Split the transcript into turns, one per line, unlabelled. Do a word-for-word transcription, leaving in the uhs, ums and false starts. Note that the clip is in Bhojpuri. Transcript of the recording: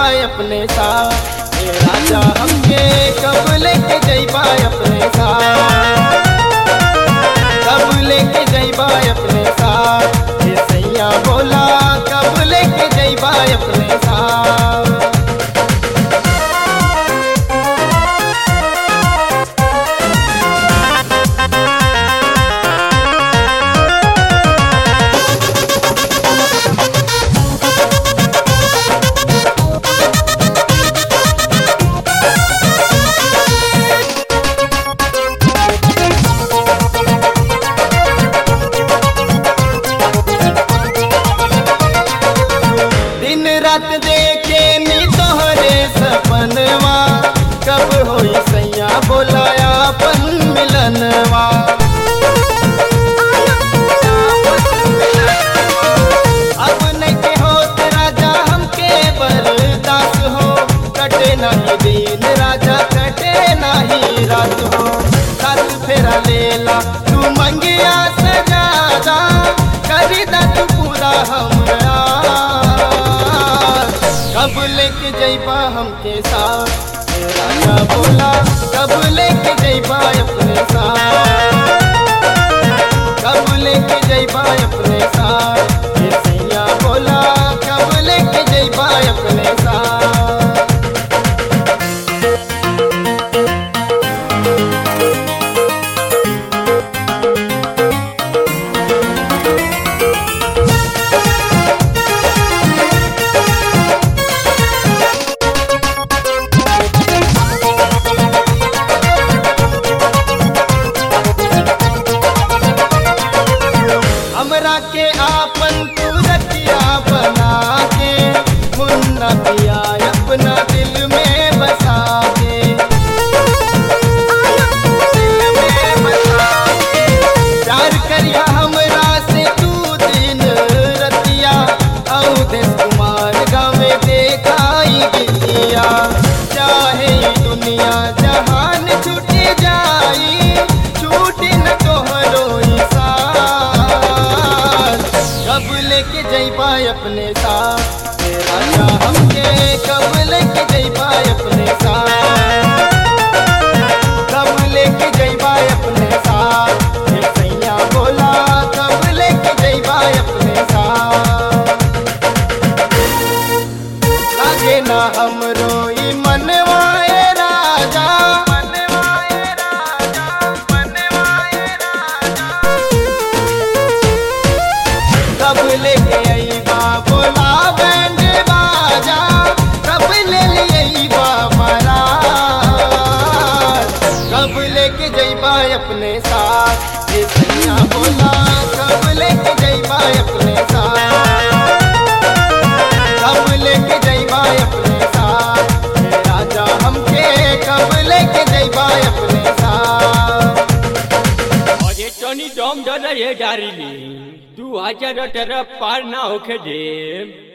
अपने साथ। ए राजा हमके कब लेके जइबा अपने साथ, कब लेके जइबा अपने साथ। ए सैया बोला कब लेके जइबा अपने साथ। रात देखे नी तोहरे सपनवा, कब होई सैया बोलाया अपन मिलनवा। अब नहीं होत राजा हमके बर्दाश्त हो, कटे नहीं दिन राजा कटे नहीं रात हो। साथ फेरा लेला तू मंगिया सजादा, करी दा तू पूरा हमरा। कब लेके जइबा हमके साथ, ए राजा बोला कब लेके जइबा अपने साथ, कब लेके जइबा अपने साथ। ए सैया बोला कब लेके जइबा अपने साथ। हमरा के आपन तू रतिया बना के, मुन्ना पिया अपना दिल में बसा के, दिल में बसा के। प्यार करिया हमरा से तू दिन रतिया, अवधेश कुमार गावे देखाई गितिया। चाहे दुनिया जहान छूट जाई, छूटी न तोहरो कब लेके जइबा अपने साथ। ए राजा हमके कब लेके जइबा अपने साथ, कब लेके जइबा अपने साथ। ए सैया बोला कब लेके जइबा अपने साथ। लागे ना हमरो ई मनवा ए राजा, मनवा ए राजा, मनवा ए राजा। कब लेके अइबा बोला बैंड बाजा, कब ले लियइबा मारा। कब लेके जइबा अपने साथ, ए सैया बोला कब लेके जइबा अपने साथ, कब लेके जइबा अपने साथ। ए राजा हमके कब लेके जइबा अपने साथ।
अरे टनी दम डर रे डारिली, तू आजा तरफ पार ना होके दे।